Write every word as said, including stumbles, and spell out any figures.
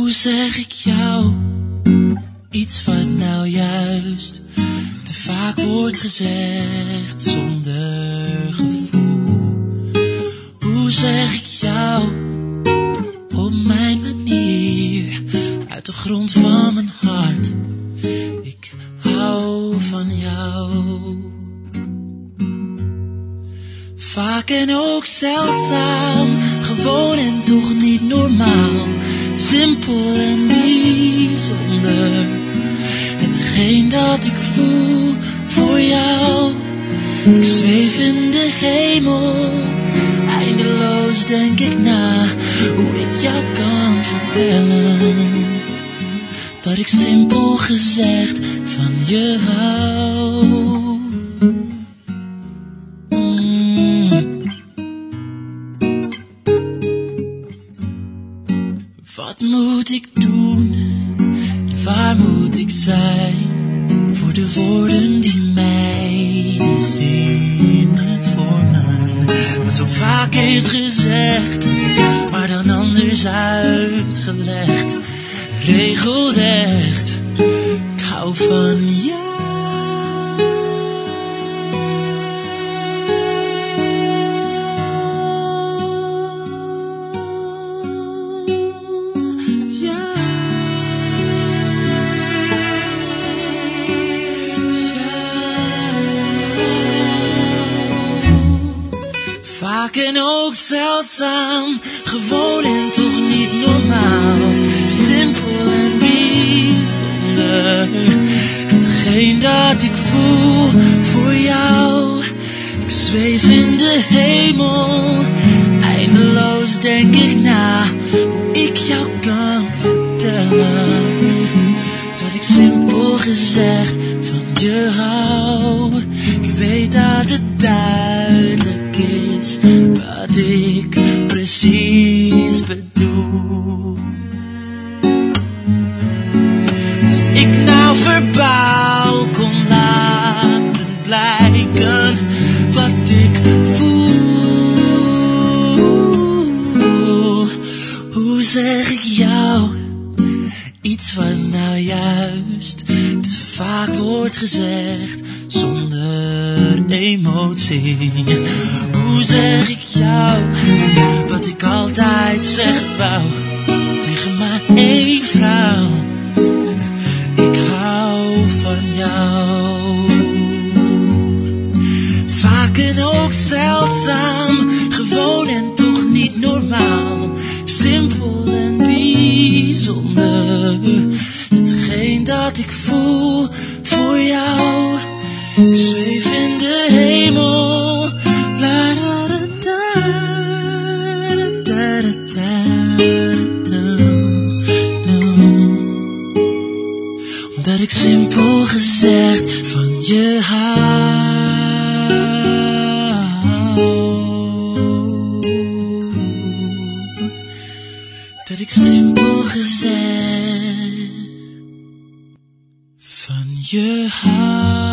Hoe zeg ik jou iets wat nou juist te vaak wordt gezegd zonder gevoel? Hoe zeg ik jou op mijn manier, uit de grond van mijn hart, ik hou van jou. Vaak en ook zeldzaam, gewoon en toch niet normaal, simpel en bijzonder. Hetgeen dat ik voel voor jou, ik zweef in de hemel. Eindeloos denk ik na hoe ik jou kan vertellen dat ik simpel gezegd van je hou. Wat moet ik doen? Waar moet ik zijn? Voor de woorden die mij de zinnen vormen. Wat zo vaak is gezegd, maar dan anders uitgelegd. Regelrecht, ik hou van jou. Vaak en ook zeldzaam, gewoon en toch niet normaal, simpel en bijzonder. Hetgeen dat ik voel voor jou, ik zweef in de hemel. Eindeloos denk ik na hoe ik jou kan vertellen dat ik simpel gezegd van je hou. Ik weet dat het duidelijk is wat ik precies bedoel. Als ik nou verbaal kon laten blijken wat ik voel, hoe zeg ik jou iets wat nou juist te vaak wordt gezegd zonder emotie? Hoe zeg ik jou wat ik altijd zeggen wou tegen maar één vrouw? Ik hou van jou. Vaak en ook zeldzaam, gewoon en toch niet normaal, simpel en bijzonder. Hetgeen dat ik voel voor jou, ik zweef in de hemel. La da da da da da da da. Omdat ik simpel gezegd van je hou. Dat ik simpel gezegd van je hou.